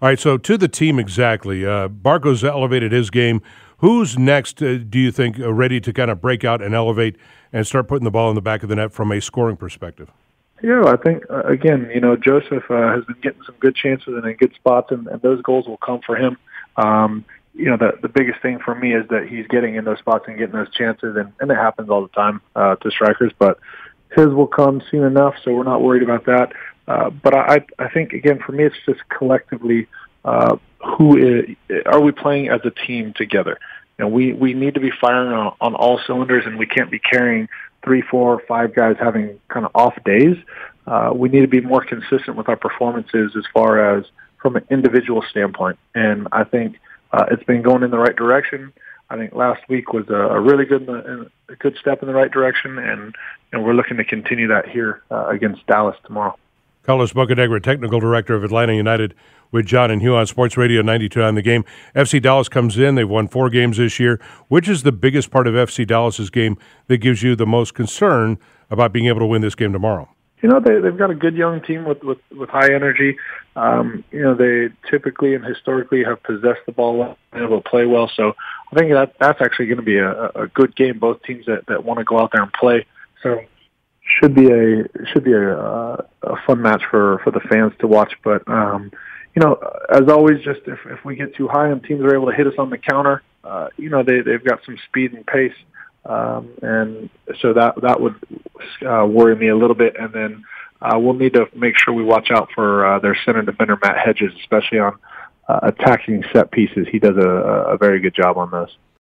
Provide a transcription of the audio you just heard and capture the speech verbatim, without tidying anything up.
All right, so to the team exactly. Uh, Barco's elevated his game. Who's next, uh, do you think, uh, ready to kind of break out and elevate and start putting the ball in the back of the net from a scoring perspective? Yeah, I think, uh, again, you know, Joseph uh, has been getting some good chances and in good spots, and, and those goals will come for him. Um, you know, the, the biggest thing for me is that he's getting in those spots and getting those chances, and, and it happens all the time uh, to strikers, but his will come soon enough, so we're not worried about that. Uh, but I, I think, again, for me, it's just collectively, uh, who is, are we playing as a team together? You know, we, we need to be firing on, on all cylinders, and we can't be carrying three, four, five guys having kind of off days. Uh, we need to be more consistent with our performances as far as from an individual standpoint. And I think uh, it's been going in the right direction. I think last week was a, a really good, a good step in the right direction, and, and we're looking to continue that here uh, against Dallas tomorrow. Carlos Bocanegra, Technical Director of Atlanta United, with John and Hugh on Sports Radio ninety-two on the game. F C Dallas comes in. They've won four games this year. Which is the biggest part of F C Dallas's game that gives you the most concern about being able to win this game tomorrow? You know, they, they've got a good young team with, with, with high energy. Um, you know, they typically and historically have possessed the ball well, been able to play well. So I think that that's actually going to be a, a good game. Both teams that, that want to go out there and play. So should be a should be a, a fun match for, for the fans to watch. But um, you know, as always, just if, if we get too high and teams are able to hit us on the counter, uh, you know, they they've got some speed and pace. Um, and so that that would uh, worry me a little bit. And then uh, we'll need to make sure we watch out for uh, their center defender, Matt Hedges, especially on uh, attacking set pieces. He does a, a very good job on those.